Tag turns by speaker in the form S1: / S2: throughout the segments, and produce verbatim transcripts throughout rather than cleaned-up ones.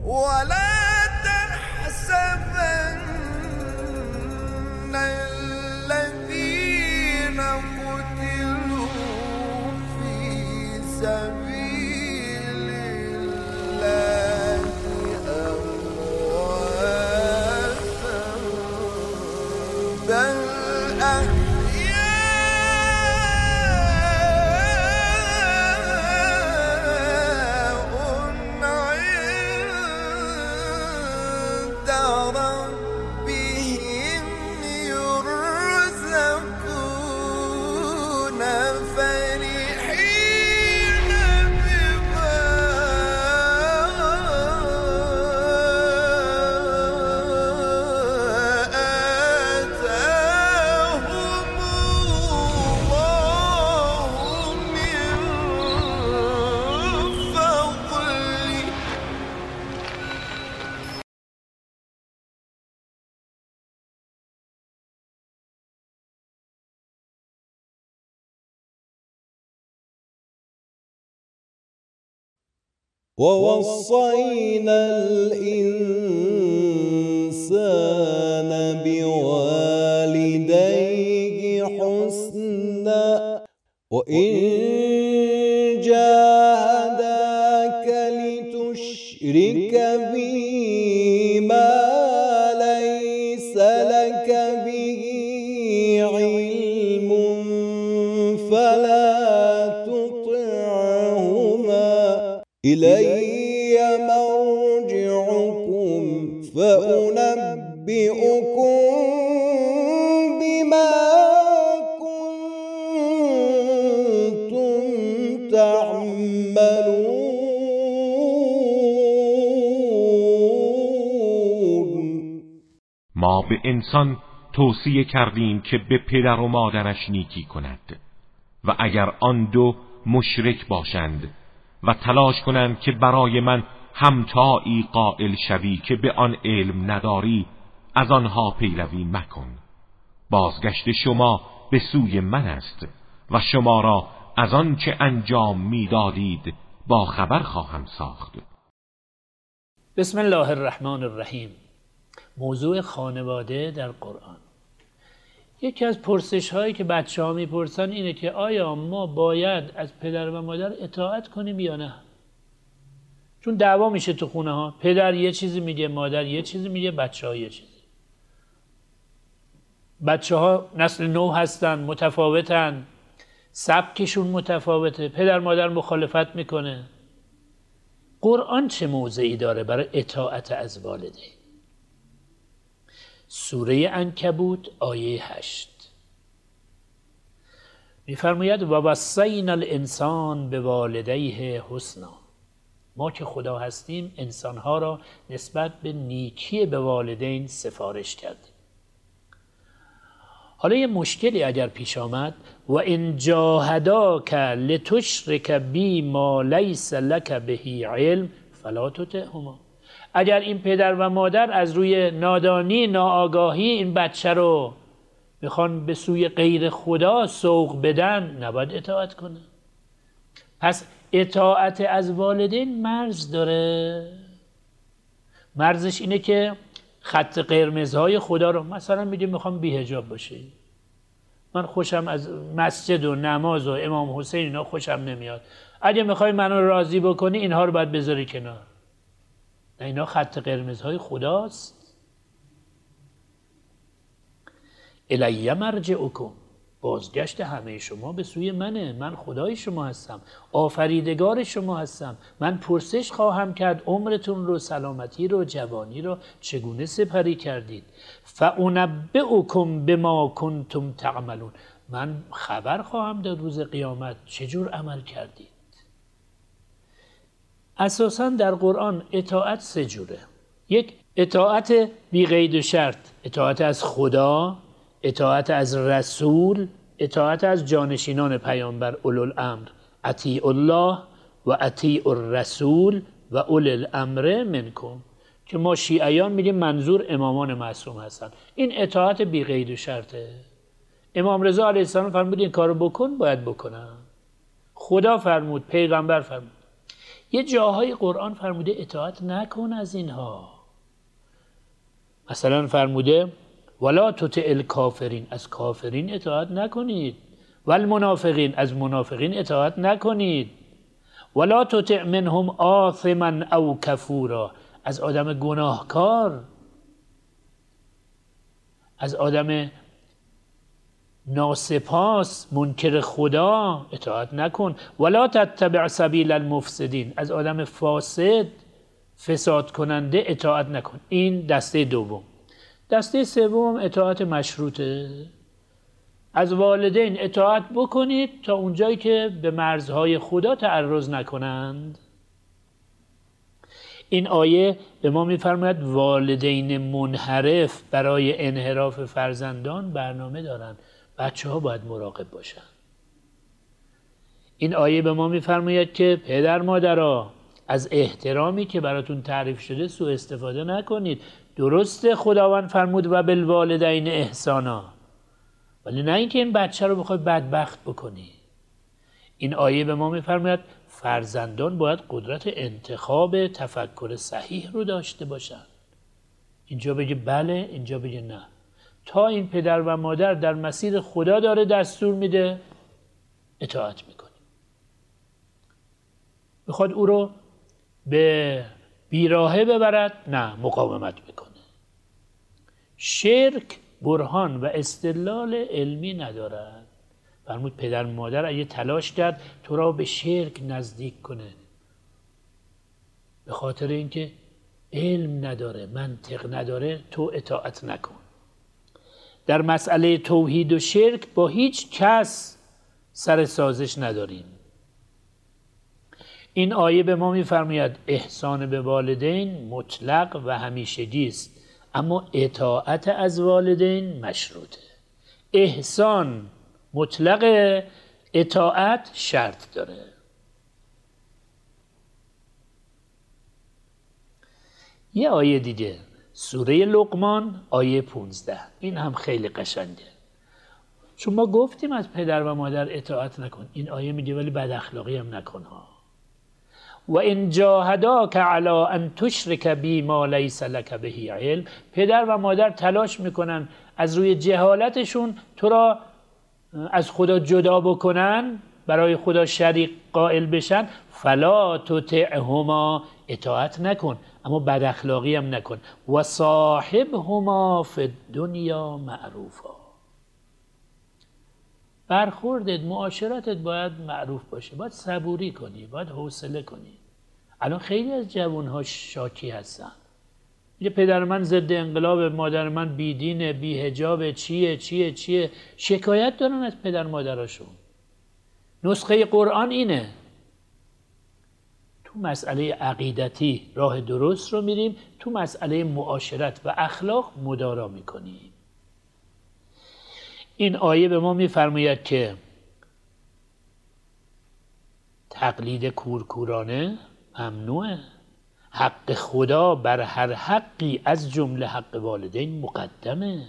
S1: ولا تحسبن الذين قتلوا في سبيل الله أمواتا بل
S2: ووصينا الإنسان بوالديه حسنا وإن جاهداك لتشرك بي ما ليس لك به علم فلا تطعهما إلي مرجعكم فأنبئكم بما كنتم تعملون.
S3: ما به انسان توصیه کردیم که به پدر و مادرش نیکی کند و اگر آن دو مشرک باشند و تلاش کنند که برای من همتایی قائل شوی که به آن علم نداری، از آنها پیروی مکن. بازگشت شما به سوی من است و شما را از آن چه انجام میدادید با خبر خواهم ساخت.
S4: بسم الله الرحمن الرحیم. موضوع خانواده در قرآن. یکی از پرسش هایی که بچه ها میپرسن اینه که آیا ما باید از پدر و مادر اطاعت کنیم یا نه؟ چون دعوا میشه تو خونه ها، پدر یه چیزی میگه، مادر یه چیزی میگه، بچه ها یه چیزی. بچه ها نسل نو هستن، متفاوتن، سبکشون متفاوته، پدر مادر مخالفت میکنه. قرآن چه موضعی داره برای اطاعت از والدین؟ سوره عنکبوت آیه هشت میفرماید و وصینا الانسان بوالدیه حسنا. ما که خدا هستیم انسانها را نسبت به نیکی به والدین سفارش کردیم. حالا یه مشکلی اگر پیش آمد، و ان جاهداک لتشرک بی ما لیس لک به علم فلا تطعهما. اگر این پدر و مادر از روی نادانی، ناآگاهی این بچه رو میخوان به سوی غیر خدا سوق بدن، نباید اطاعت کنه. پس اطاعت از والدین مرز داره. مرزش اینه که خط قرمزهای خدا رو، مثلا میگه میخوام بی حجاب باشی، من خوشم از مسجد و نماز و امام حسین اینا خوشم نمیاد، اگه میخوای منو راضی بکنی اینها رو باید بذاری کنار. اینا خط قرمزهای خداست. الی مرجعکم، بازگشت همه شما به سوی منه. من خدای شما هستم، آفریدگار شما هستم. من پرسش خواهم کرد عمرتون رو، سلامتی رو، جوانی رو چگونه سپری کردید. فانبئکم بما کنتم تعملون، من خبر خواهم داد روز قیامت چجور عمل کردید. اساساً در قرآن اطاعت سه جوره. یک، اطاعت بی قید و شرط، اطاعت از خدا، اطاعت از رسول، اطاعت از جانشینان پیامبر اولوالامر، اطیعوا الله و اطیعوا الرسول و اولی الامر منکم، که ما شیعیان میگیم منظور امامان معصوم هستن. این اطاعت بی قید و شرطه. امام رضا علیه السلام فرمود این کارو بکن، باید بکنم. خدا فرمود، پیغمبر فرمود. یه جاهای قرآن فرموده اطاعت نکن از اینها. مثلا فرموده ولا تطع الکافرین، از کافرین اطاعت نکنید، والمنافقین، از منافقین اطاعت نکنید، ولا تطع منهم آثما او کفورا، از آدم گناهکار، از آدم ناسپاس منکر خدا اطاعت نکن، ولا تتبع سبیل المفسدین، از آدم فاسد فساد کننده اطاعت نکن. این دسته دوم. دسته سوم اطاعت مشروطه. از والدین اطاعت بکنید تا اونجایی که به مرزهای خدا تعرض نکنند. این آیه به ما می‌فرماید والدین منحرف برای انحراف فرزندان برنامه دارند. بچه ها باید مراقب باشن. این آیه به ما می‌فرماید که پدر مادرها از احترامی که براتون تعریف شده سوء استفاده نکنید. درسته خداوند فرمود و بالوالدین احسانا، ولی نه اینکه این بچه رو بخوای بدبخت بکنی. این آیه به ما می‌فرماید فرزندان باید قدرت انتخاب تفکر صحیح رو داشته باشن. اینجا بگه بله، اینجا بگه نه. تا این پدر و مادر در مسیر خدا داره دستور میده اطاعت میکنی. میخواد او رو به بیراهه ببرد، نه، مقاومت میکنه. شرک برهان و استدلال علمی ندارد. فرمود پدر مادر اگه تلاش کرد تو را به شرک نزدیک کنه، به خاطر اینکه علم نداره، منطق نداره، تو اطاعت نکن. در مسئله توحید و شرک با هیچ کس سر سازش نداریم. این آیه به ما می‌فرماید احسان به والدین مطلق و همیشگی است، اما اطاعت از والدین مشروطه. احسان مطلق، اطاعت شرط داره. یه آیه دیگه، سوره لقمان آیه پونزده، این هم خیلی قشنگه. چون ما گفتیم از پدر و مادر اطاعت نکن، این آیه میگه ولی بد اخلاقی هم نکن ها. و ان جاهداک علی ان تشرک بی ما لیس لک به علم، پدر و مادر تلاش میکنن از روی جهالتشون تو را از خدا جدا بکنن، برای خدا شریک قائل بشن، فلا تطعهما، اطاعت نکن، اما بد اخلاقی هم نکن. و صاحبهما فی الدنیا معروفا، برخوردت، معاشرتت باید معروف باشه، باید صبوری کنی، باید حوصله کنی. الان خیلی از جوانها شاکی هستن، یه پدر من ضد انقلاب، مادر من بیدینه، بی‌حجاب، چیه چیه چیه، شکایت دارن از پدر مادرشون. نسخه قرآن اینه، تو مسئله عقیدتی راه درست رو میریم، تو مسئله معاشرت و اخلاق مدارا میکنیم. این آیه به ما میفرماید که تقلید کورکورانه ممنوعه. حق خدا بر هر حقی از جمله حق والدین مقدمه.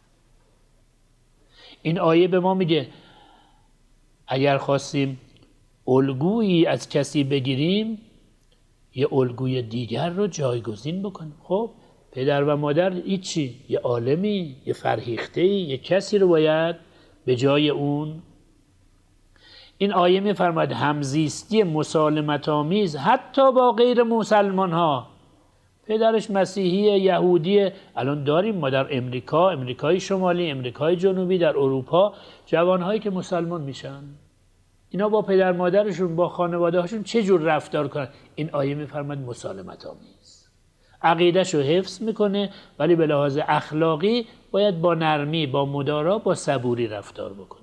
S4: این آیه به ما میگه اگر خواستیم الگویی از کسی بگیریم، یه الگوی دیگر رو جایگزین بکنیم. خب پدر و مادر هیچی، یه عالمی، یه فرهیخته‌ای، یه کسی رو باید به جای اون. این آیه می‌فرماید همزیستی مسالمت آمیز حتی با غیر مسلمان ها، پدرش مسیحی، یهودی، الان داریم ما در امریکا، امریکای شمالی، امریکای جنوبی، در اروپا جوانهایی که مسلمان میشن، اینا با پدر مادرشون، با خانواده هاشون چه جور رفتار کنن؟ این آیه می‌فرماید مسالمت آمیز. عقیده‌ش رو حفظ میکنه، ولی به لحاظ اخلاقی باید با نرمی، با مدارا، با صبوری رفتار بکنه.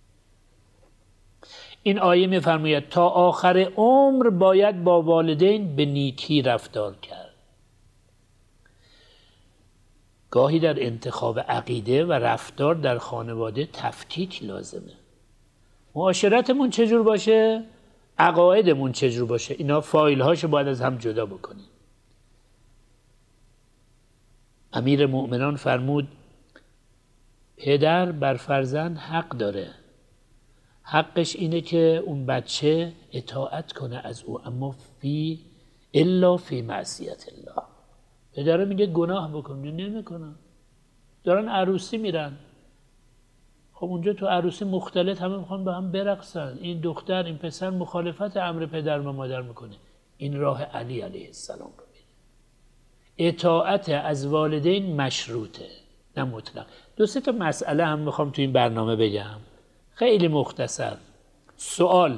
S4: این آیه می‌فرماید تا آخر عمر باید با والدین به نیکی رفتار کرد. گاهی در انتخاب عقیده و رفتار در خانواده تفکیک لازمه. معاشرتمون چجور باشه، عقایدمون چجور باشه، اینا فایل هاشو باید از هم جدا بکنیم. امیر مؤمنان فرمود پدر بر فرزند حق داره، حقش اینه که اون بچه اطاعت کنه از او، اما فی الا فی معصیت الله. پدر میگه گناه بکن، نمیکنن. دارن عروسی میرن، خب اونجا تو عروسی مختلط همه میخوان با هم برقصن، این دختر این پسر مخالفت امر پدر و مادر میکنه. این راه علی علیه السلام رو میره. اطاعت از والدین مشروطه نه مطلق. دو سه تا مسئله هم میخوام تو این برنامه بگم، خیلی مختصر. سوال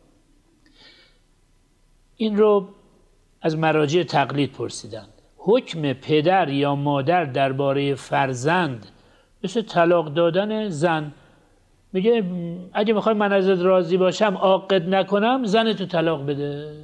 S4: این رو از مراجع تقلید پرسیدن: حکم پدر یا مادر درباره فرزند مثل طلاق دادن زن. میگه اگه میخوای من ازت راضی باشم عاقد نکنم زنتو طلاق بده.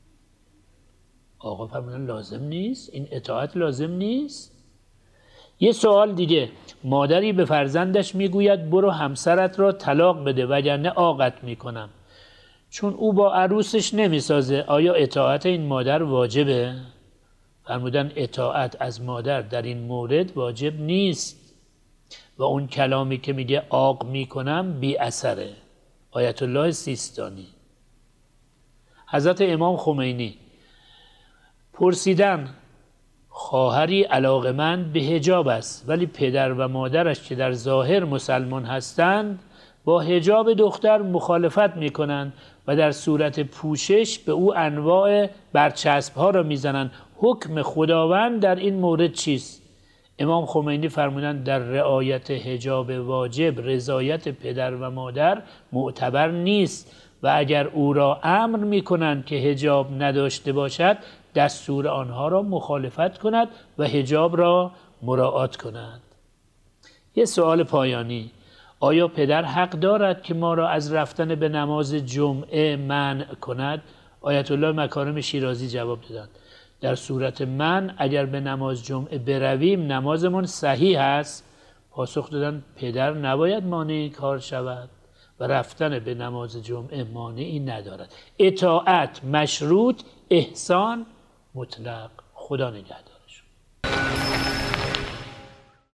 S4: آقا فرمودن لازم نیست، این اطاعت لازم نیست. یه سوال دیگه: مادری به فرزندش میگوید برو همسرت را طلاق بده وگرنه عاقت میکنم، چون او با عروسش نمیسازه، آیا اطاعت این مادر واجبه؟ فرمودن اطاعت از مادر در این مورد واجب نیست و اون کلامی که میگه عاق میکنم بی اثره. آیت الله سیستانی. حضرت امام خمینی پرسیدن: خواهری علاقمند به حجاب است ولی پدر و مادرش که در ظاهر مسلمان هستند با حجاب دختر مخالفت میکنند و در صورت پوشش به او انواع برچسب ها را میزنند، حکم خداوند در این مورد چیست؟ امام خمینی فرمودند در رعایت حجاب واجب رضایت پدر و مادر معتبر نیست و اگر او را امر میکنند که حجاب نداشته باشد دستور آنها را مخالفت کند و حجاب را مراعات کند. یه سوال پایانی: آیا پدر حق دارد که ما را از رفتن به نماز جمعه منع کند؟ آیت الله مکارم شیرازی جواب دادند: در صورت من اگر به نماز جمعه برویم نمازمون صحیح است. پاسخ دادند پدر نباید مانع کار شود و رفتن به نماز جمعه مانعی ندارد. اطاعت مشروط، احسان مطلق. خدا نگهدار.